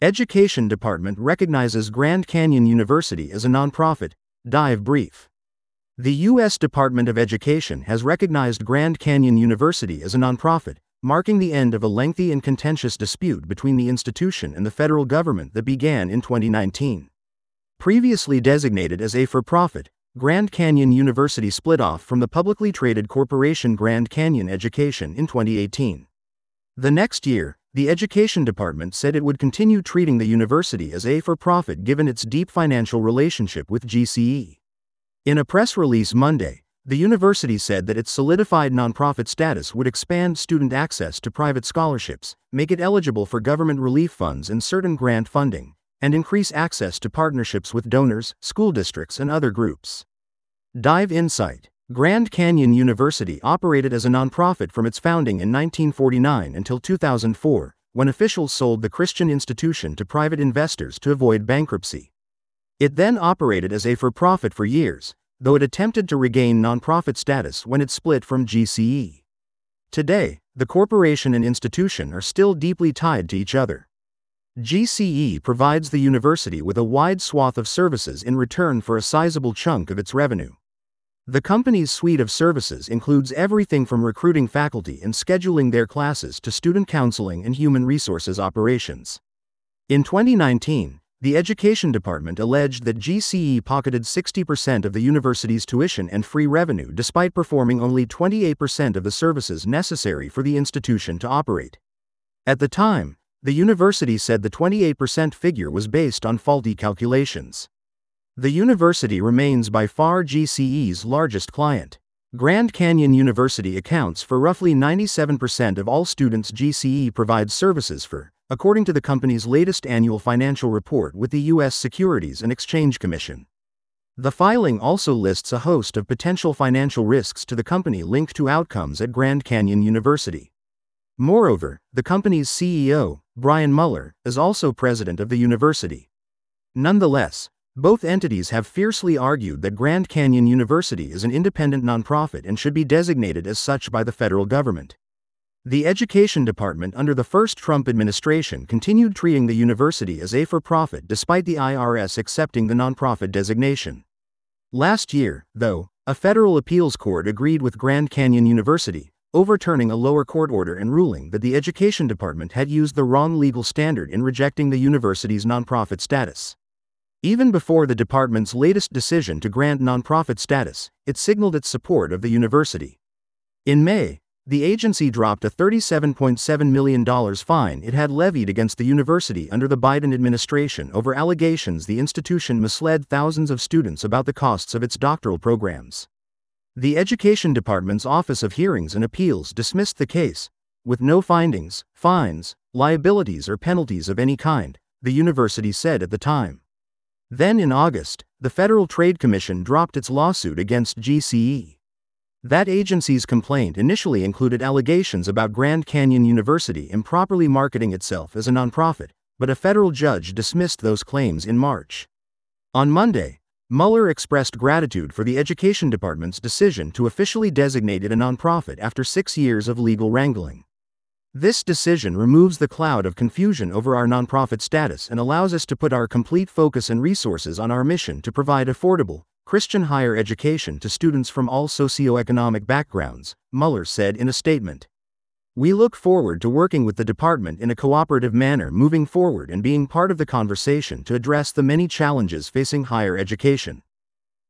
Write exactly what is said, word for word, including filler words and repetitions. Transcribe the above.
Education Department recognizes Grand Canyon University as a nonprofit. Dive brief. The U S Department of Education has recognized Grand Canyon University as a nonprofit, marking the end of a lengthy and contentious dispute between the institution and the federal government that began in twenty nineteen. Previously designated as a for-profit, Grand Canyon University split off from the publicly traded corporation Grand Canyon Education in twenty eighteen. The next year, the Education Department said it would continue treating the university as a for-profit given its deep financial relationship with G C E. In a press release Monday, the university said that its solidified nonprofit status would expand student access to private scholarships, make it eligible for government relief funds and certain grant funding, and increase access to partnerships with donors, school districts, and other groups. Dive Insight. Grand Canyon University operated as a nonprofit from its founding in nineteen forty-nine until two thousand four, when officials sold the Christian institution to private investors to avoid bankruptcy. It then operated as a for-profit for years, though it attempted to regain nonprofit status when it split from G C E. Today, the corporation and institution are still deeply tied to each other. G C E provides the university with a wide swath of services in return for a sizable chunk of its revenue. The company's suite of services includes everything from recruiting faculty and scheduling their classes to student counseling and human resources operations. In twenty nineteen, the Education Department alleged that G C E pocketed sixty percent of the university's tuition and free revenue despite performing only twenty-eight percent of the services necessary for the institution to operate. At the time, the university said the twenty-eight percent figure was based on faulty calculations. The university remains by far G C E's largest client. Grand Canyon University accounts for roughly ninety-seven percent of all students G C E provides services for, according to the company's latest annual financial report with the U S Securities and Exchange Commission. The filing also lists a host of potential financial risks to the company linked to outcomes at Grand Canyon University. Moreover, the company's C E O, Brian Mueller, is also president of the university. Nonetheless, both entities have fiercely argued that Grand Canyon University is an independent nonprofit and should be designated as such by the federal government. The Education Department under the first Trump administration continued treating the university as a for-profit despite the I R S accepting the nonprofit designation. Last year, though, a federal appeals court agreed with Grand Canyon University, overturning a lower court order and ruling that the Education Department had used the wrong legal standard in rejecting the university's nonprofit status. Even before the department's latest decision to grant nonprofit status, it signaled its support of the university. In May, the agency dropped a thirty-seven point seven million dollars fine it had levied against the university under the Biden administration over allegations the institution misled thousands of students about the costs of its doctoral programs. The Education Department's Office of Hearings and Appeals dismissed the case, with no findings, fines, liabilities, or penalties of any kind, the university said at the time. Then in August, the Federal Trade Commission dropped its lawsuit against G C E. That agency's complaint initially included allegations about Grand Canyon University improperly marketing itself as a nonprofit, but a federal judge dismissed those claims in March. On Monday, Mueller expressed gratitude for the Education Department's decision to officially designate it a nonprofit after six years of legal wrangling. This decision removes the cloud of confusion over our nonprofit status and allows us to put our complete focus and resources on our mission to provide affordable, Christian higher education to students from all socioeconomic backgrounds, Mueller said in a statement. We look forward to working with the department in a cooperative manner moving forward and being part of the conversation to address the many challenges facing higher education.